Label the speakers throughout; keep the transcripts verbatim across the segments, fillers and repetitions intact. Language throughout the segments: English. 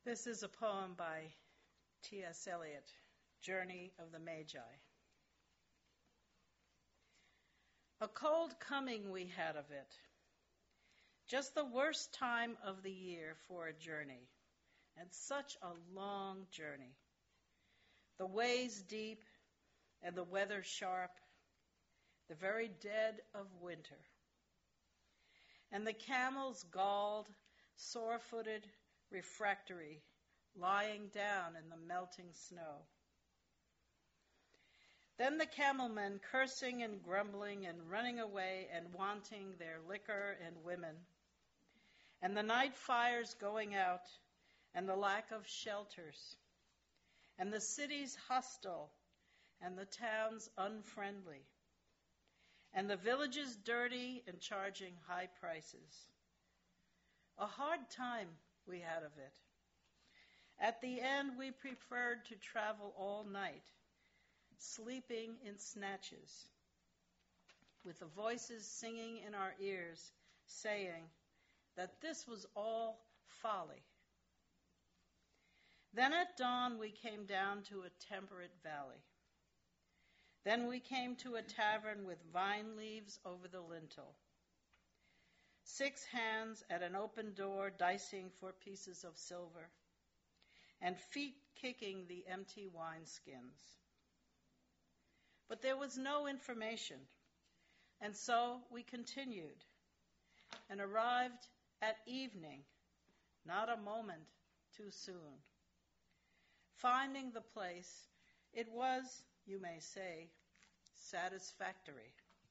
Speaker 1: This is a poem by T S Eliot, Journey of the Magi. A cold coming we had of it, just the worst time of the year for a journey, and such a long journey. The ways deep and the weather sharp, the very dead of winter. And the camels galled, sore-footed, refractory, lying down in the melting snow. Then the camelmen cursing and grumbling and running away and wanting their liquor and women, and the night fires going out and the lack of shelters, and the cities hostile and the towns unfriendly, and the villages dirty and charging high prices. A hard time we had of it. At the end, we preferred to travel all night, sleeping in snatches, with the voices singing in our ears, saying that this was all folly. Then at dawn, we came down to a temperate valley. Then we came to a tavern with vine leaves over the lintel. Six hands at an open door dicing for pieces of silver, and feet kicking the empty wineskins. But there was no information, and so we continued, and arrived at evening, not a moment too soon. Finding the place, it was, you may say, satisfactory.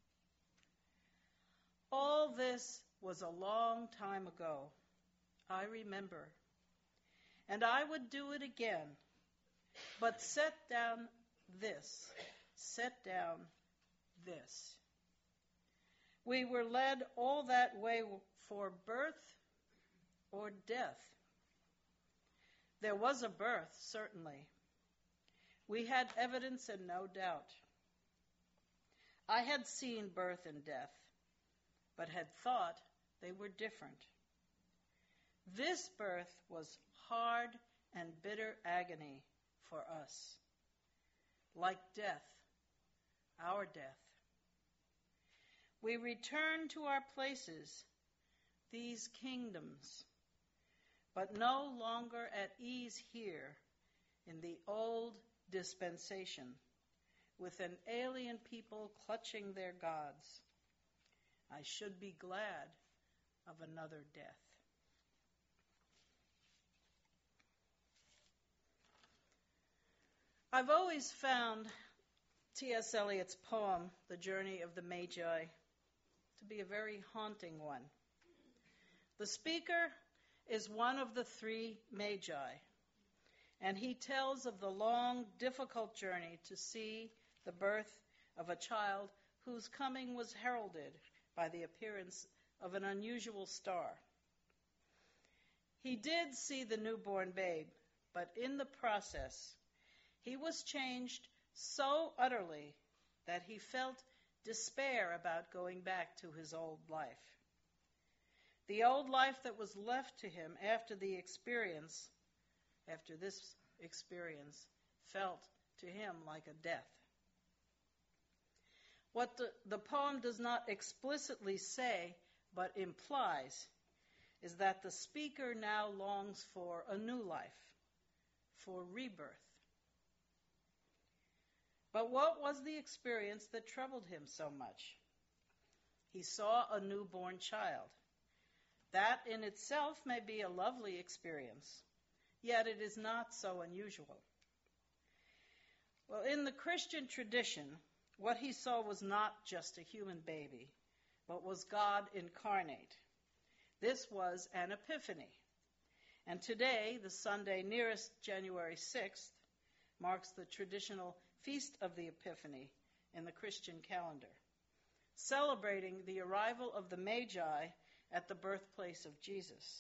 Speaker 1: All this was a long time ago, I remember, and I would do it again, but set down this, set down this. We were led all that way for birth or death. There was a birth, certainly. We had evidence and no doubt. I had seen birth and death, but had thought they were different. This birth was hard and bitter agony for us, like death, our death. We returned to our places, these kingdoms, but no longer at ease here in the old dispensation, with an alien people clutching their gods. I should be glad of another death. I've always found T S Eliot's poem, The Journey of the Magi, to be a very haunting one. The speaker is one of the three Magi, and he tells of the long, difficult journey to see the birth of a child whose coming was heralded by the appearance of an unusual star. He did see the newborn babe, but in the process, he was changed so utterly that he felt despair about going back to his old life. The old life that was left to him after the experience, after this experience, felt to him like a death. What the, the poem does not explicitly say, but implies, is that the speaker now longs for a new life, for rebirth. But what was the experience that troubled him so much? He saw a newborn child. That in itself may be a lovely experience, yet it is not so unusual. Well, in the Christian tradition, what he saw was not just a human baby, but was God incarnate. This was an epiphany. And today, the Sunday nearest January sixth, marks the traditional Feast of the Epiphany in the Christian calendar, celebrating the arrival of the Magi at the birthplace of Jesus.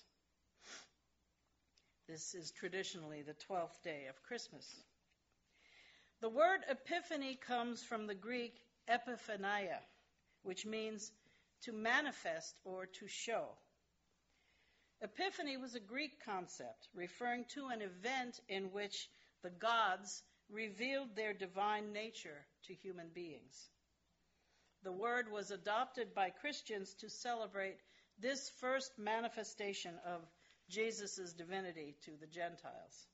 Speaker 1: This is traditionally the twelfth day of Christmas. The word epiphany comes from the Greek epiphania, which means to manifest or to show. Epiphany was a Greek concept referring to an event in which the gods revealed their divine nature to human beings. The word was adopted by Christians to celebrate this first manifestation of Jesus' divinity to the Gentiles.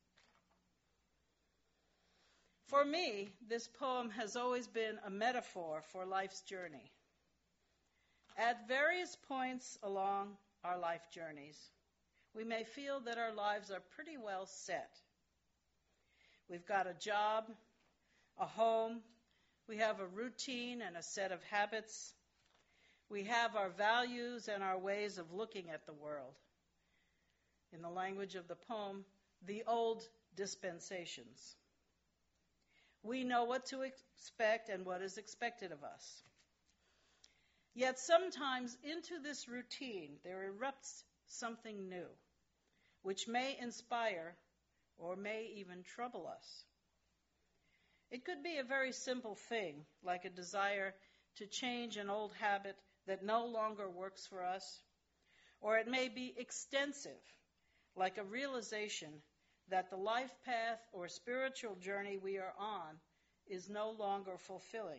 Speaker 1: For me, this poem has always been a metaphor for life's journey. At various points along our life journeys, we may feel that our lives are pretty well set. We've got a job, a home, we have a routine and a set of habits. We have our values and our ways of looking at the world. In the language of the poem, the old dispensations. We know what to expect and what is expected of us. Yet sometimes into this routine there erupts something new, which may inspire or may even trouble us. It could be a very simple thing, like a desire to change an old habit that no longer works for us, or it may be extensive, like a realization that the life path or spiritual journey we are on is no longer fulfilling.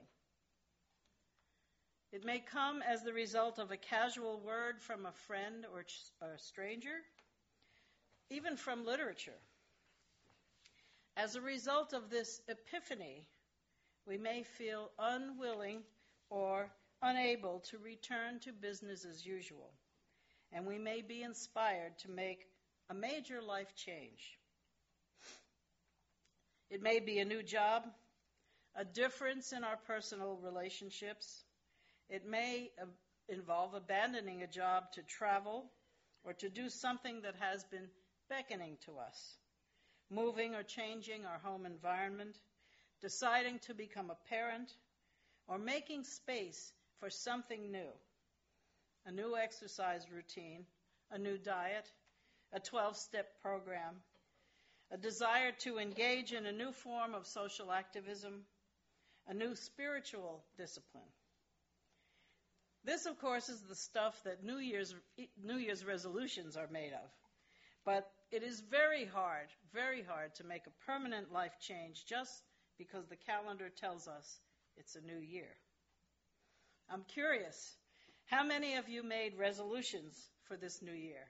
Speaker 1: It may come as the result of a casual word from a friend or a stranger, even from literature. As a result of this epiphany, we may feel unwilling or unable to return to business as usual, and we may be inspired to make a major life change. It may be a new job, a difference in our personal relationships. It may uh, involve abandoning a job to travel or to do something that has been beckoning to us, moving or changing our home environment, deciding to become a parent, or making space for something new, a new exercise routine, a new diet, a twelve-step program, a desire to engage in a new form of social activism, a new spiritual discipline. This, of course, is the stuff that New Year's, New Year's resolutions are made of. But it is very hard, very hard to make a permanent life change just because the calendar tells us it's a new year. I'm curious, how many of you made resolutions for this new year?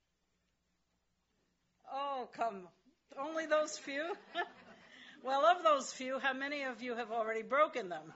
Speaker 1: Oh, come, only those few? Well, of those few, how many of you have already broken them?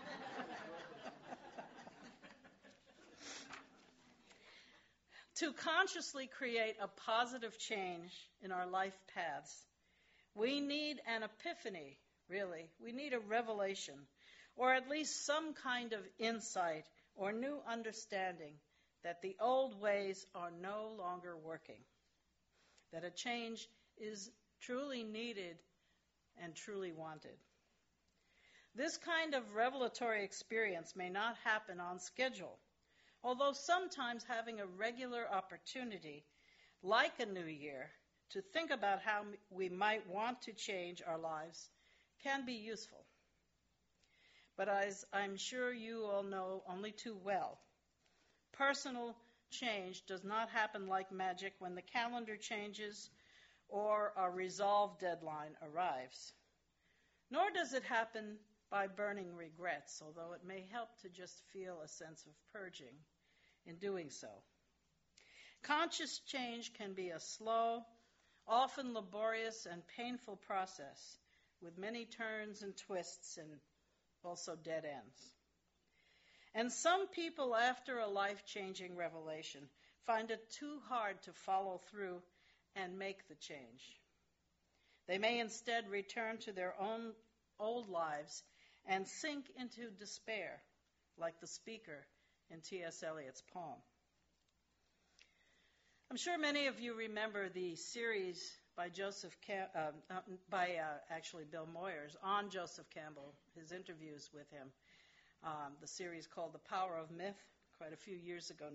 Speaker 1: To consciously create a positive change in our life paths, we need an epiphany, really. We need a revelation, or at least some kind of insight or new understanding that the old ways are no longer working, that a change is truly needed and truly wanted. This kind of revelatory experience may not happen on schedule, although sometimes having a regular opportunity, like a new year, to think about how we might want to change our lives can be useful. But as I'm sure you all know only too well, personal change does not happen like magic when the calendar changes or a resolve deadline arrives. Nor does it happen by burning regrets, although it may help to just feel a sense of purging in doing so. Conscious change can be a slow, often laborious and painful process with many turns and twists and also dead ends. And some people, after a life-changing revelation, find it too hard to follow through and make the change. They may instead return to their own old lives and sink into despair, like the speaker in T S Eliot's poem. I'm sure many of you remember the series by Joseph, Cam- uh, uh, by uh, actually Bill Moyers on Joseph Campbell, his interviews with him. Um, the series called The Power of Myth, quite a few years ago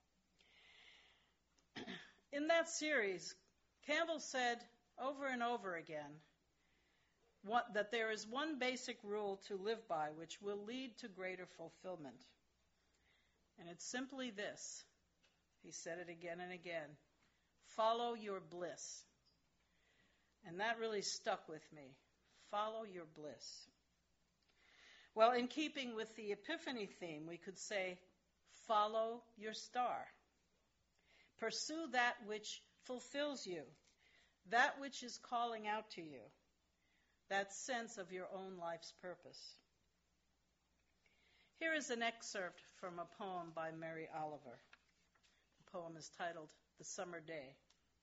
Speaker 1: now. In that series, Campbell said over and over again what, that there is one basic rule to live by which will lead to greater fulfillment. And it's simply this. He said it again and again. Follow your bliss. And that really stuck with me. Follow your bliss. Well, in keeping with the Epiphany theme, we could say, follow your star. Pursue that which fulfills you, that which is calling out to you, that sense of your own life's purpose. Here is an excerpt from a poem by Mary Oliver. The poem is titled The Summer Day.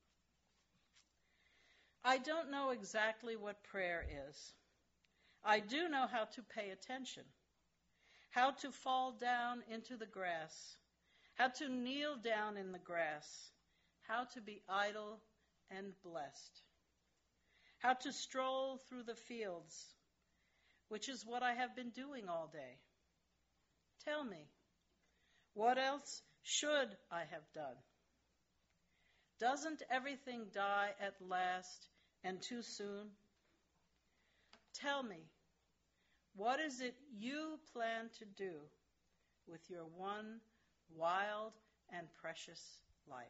Speaker 1: I don't know exactly what prayer is. I do know how to pay attention, how to fall down into the grass, how to kneel down in the grass, how to be idle and blessed, how to stroll through the fields, which is what I have been doing all day. Tell me, what else should I have done? Doesn't everything die at last and too soon? Tell me, what is it you plan to do with your one wild and precious life?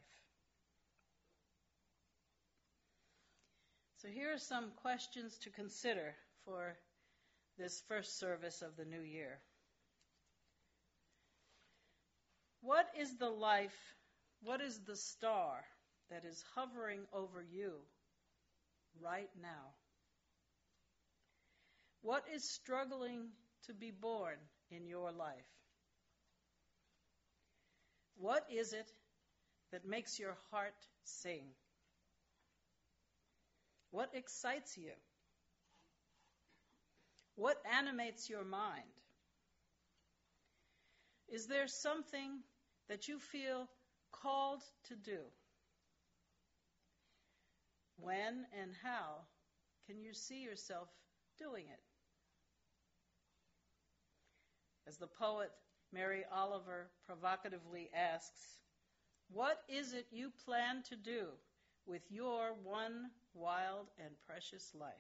Speaker 1: So here are some questions to consider for this first service of the new year. What is the life, what is the star that is hovering over you right now? What is struggling to be born in your life? What is it that makes your heart sing? What excites you? What animates your mind? Is there something that you feel called to do? When and how can you see yourself doing it? As the poet Mary Oliver provocatively asks, what is it you plan to do with your one wild and precious life?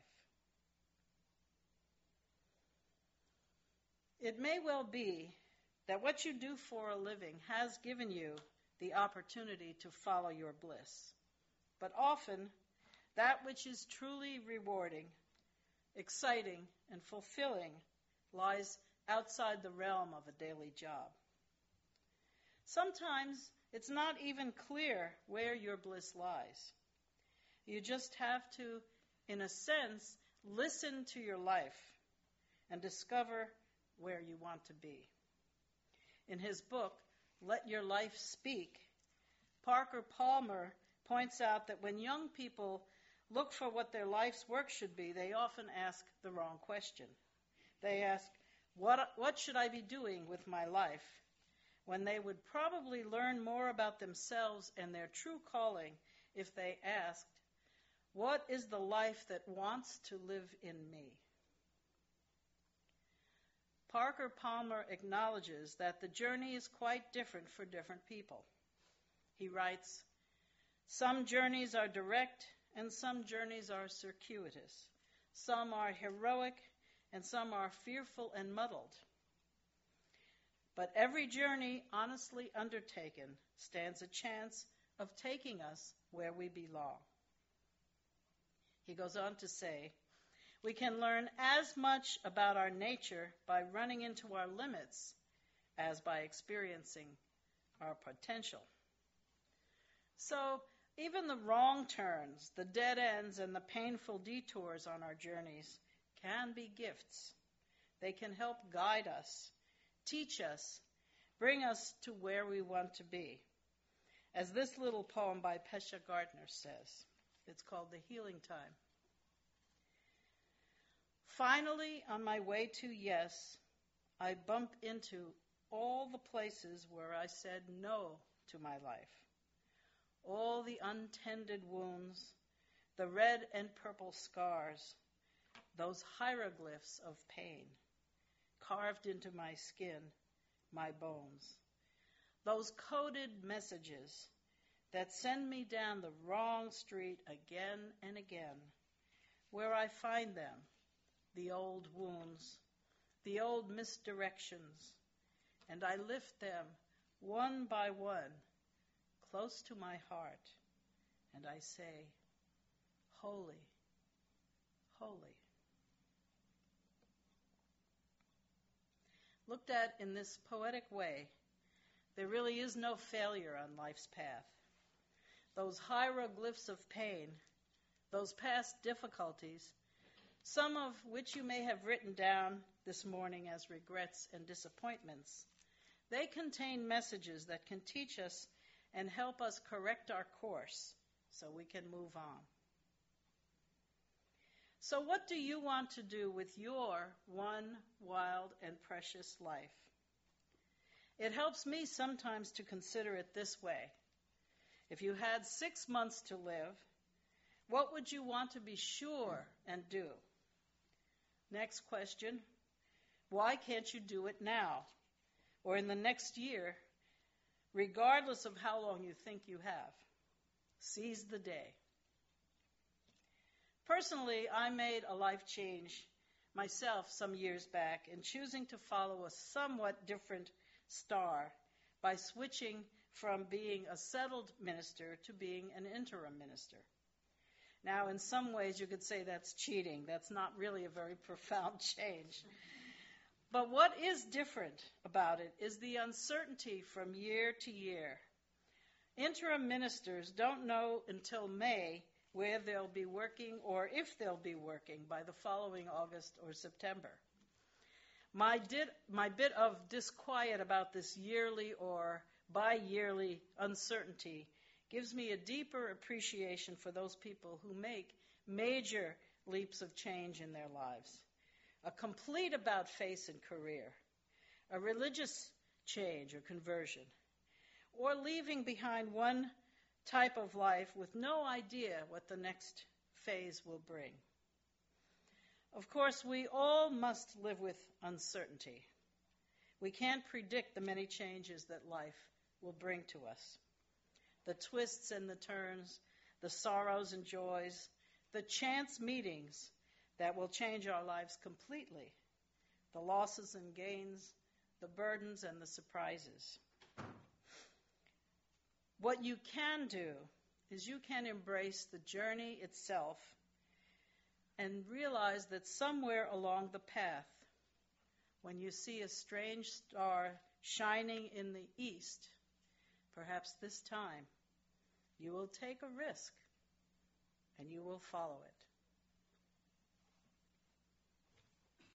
Speaker 1: It may well be that what you do for a living has given you the opportunity to follow your bliss. But often, that which is truly rewarding, exciting, and fulfilling lies outside the realm of a daily job. Sometimes it's not even clear where your bliss lies. You just have to, in a sense, listen to your life and discover where you want to be. In his book, Let Your Life Speak, Parker Palmer points out that when young people look for what their life's work should be, they often ask the wrong question. They ask, what, what should I be doing with my life? When they would probably learn more about themselves and their true calling if they asked, what is the life that wants to live in me? Parker Palmer acknowledges that the journey is quite different for different people. He writes, some journeys are direct and some journeys are circuitous. Some are heroic and some are fearful and muddled. But every journey honestly undertaken stands a chance of taking us where we belong. He goes on to say, we can learn as much about our nature by running into our limits as by experiencing our potential. So even the wrong turns, the dead ends, and the painful detours on our journeys can be gifts. They can help guide us, teach us, bring us to where we want to be. As this little poem by Pesha Gardner says, it's called The Healing Time. Finally, on my way to yes, I bump into all the places where I said no to my life. All the untended wounds, the red and purple scars, those hieroglyphs of pain carved into my skin, my bones. Those coded messages that send me down the wrong street again and again, where I find them, the old wounds, the old misdirections, and I lift them one by one close to my heart and I say, holy, holy. Looked at in this poetic way, there really is no failure on life's path. Those hieroglyphs of pain, those past difficulties, some of which you may have written down this morning as regrets and disappointments, they contain messages that can teach us and help us correct our course so we can move on. So what do you want to do with your one wild and precious life? It helps me sometimes to consider it this way. If you had six months to live, what would you want to be sure and do? Next question, why can't you do it now or in the next year, regardless of how long you think you have? Seize the day. Personally, I made a life change myself some years back in choosing to follow a somewhat different star by switching from being a settled minister to being an interim minister. Now, in some ways, you could say that's cheating. That's not really a very profound change. But what is different about it is the uncertainty from year to year. Interim ministers don't know until May where they'll be working or if they'll be working by the following August or September. My, did, my bit of disquiet about this yearly or bi-yearly uncertainty gives me a deeper appreciation for those people who make major leaps of change in their lives. A complete about-face in career, a religious change or conversion, or leaving behind one type of life with no idea what the next phase will bring. Of course, we all must live with uncertainty. We can't predict the many changes that life will bring to us. The twists and the turns, the sorrows and joys, the chance meetings that will change our lives completely, the losses and gains, the burdens and the surprises. What you can do is you can embrace the journey itself and realize that somewhere along the path, when you see a strange star shining in the east, perhaps this time you will take a risk and you will follow it.